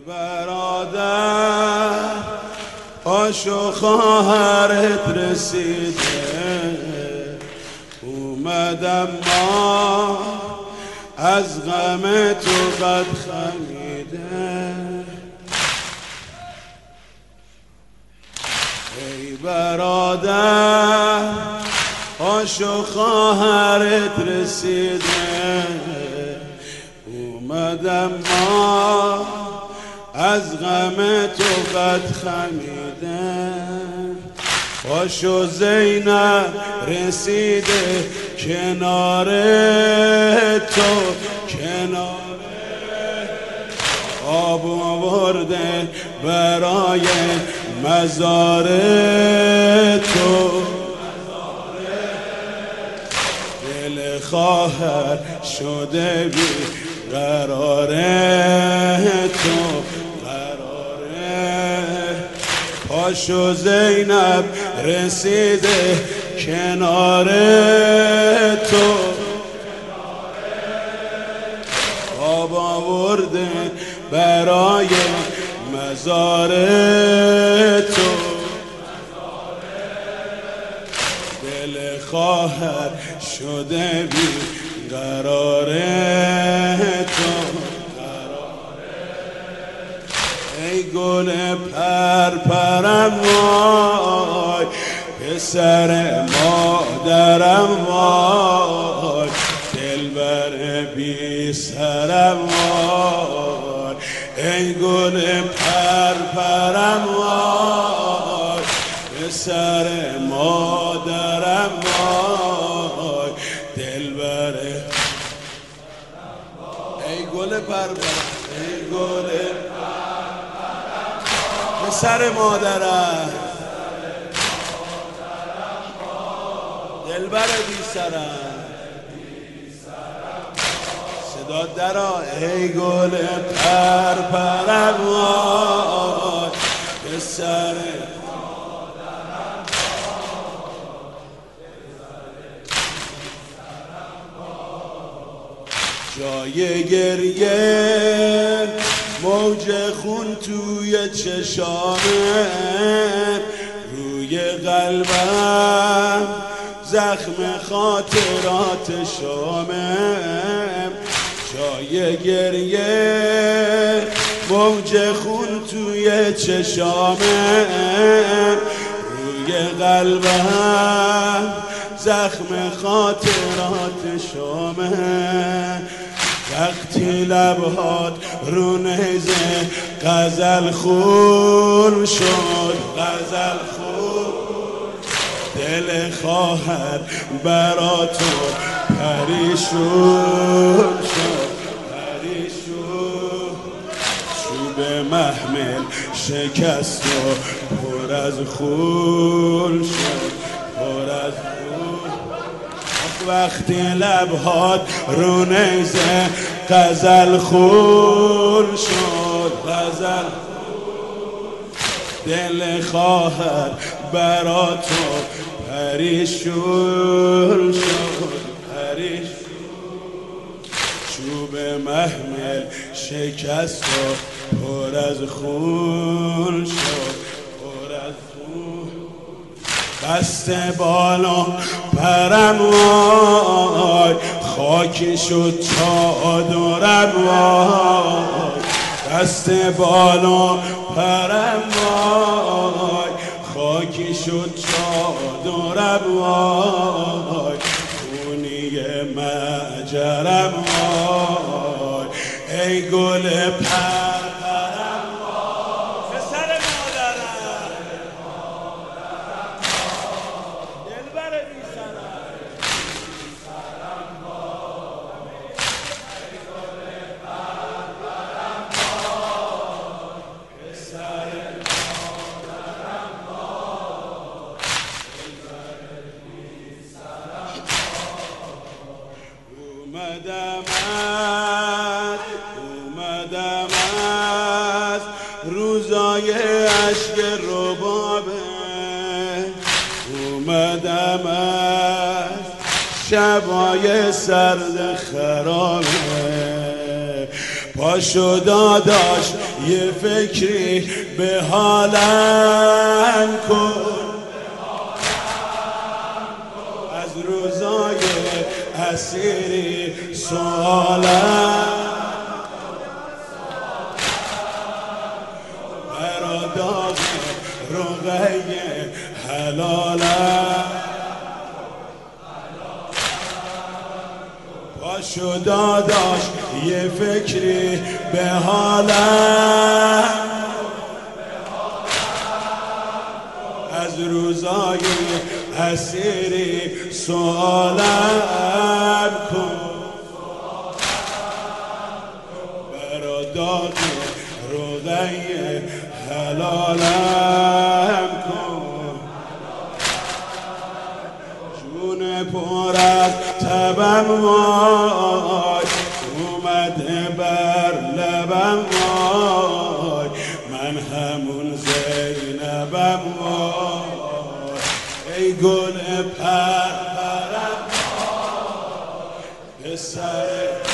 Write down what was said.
برادر پاشو خواهرت رسیده، اومدم ما از غم تو قد خمیده. ای برادر پاشو خواهرت رسیده، اومدم ما از غم تو قد خمیده. پاشو زینب رسیده کنار تو، کنار آب آورده برای مزار تو. دل خواهر شده بی قرار تو، پاشو زینب رسیده کنار تو، آب آورده برای مزار تو. دل خواهر شده بی قرار تو. ای گل پرپرم وای، پسر مادرم وای، دلبر بی سرم وای. ای گل پرپرم وای، پسر مادرم وای، دلبر. ای گل پرپرم، ای گل پسر مادرم، دلبر بی سرم. صدا درا. ای گل پرپرم وای، پسر مادرم، جای گریه موج خون توی چشامه، روی قلبم زخم خاطرات شامه. جای گریه موج خون توی چشامه، روی قلبم زخم خاطرات شامه. وقتی لبهات رو نیزه غزل خون شد، غزل خون، دل خواهر برا تو پریشون شد، پریشون. چوب محمل شکست و پر از خون شد، پر از خون. وقتی لبهات رو نیزه غزل خون شد، غزل خون، دل خواهر برا تو پریشون شد، پریشون. چوب محمل شکست و پر از خون شد، پر از خون. بسته بالا پرم وای، خاکی شد چادرم وای. بسته بالا پرم وای، خاکی شد چادرم وای. خونی مجرم وای. ای گل پرپرم وای، پسر مادرم، دلبر بی سرم. ای گل پرپرم وای، پسر مادرم وای، دلبر بی سرم وای. اومدم از روزای عشق ربابه، اومدم از شبای سرد خرابه. پاشو داداش یه فکری به حالم کن، از روزای اسیری سوالم براداغ رقیه حلالم. پاشو داداش یه فکری به حالم، از روزای اسیری سوالم کن، براداغ رقیه حلالم کن. جون پر از تبم وای اومده بر لبم وای، من همون زینبم وای، ای گل پرپرم وای، پسر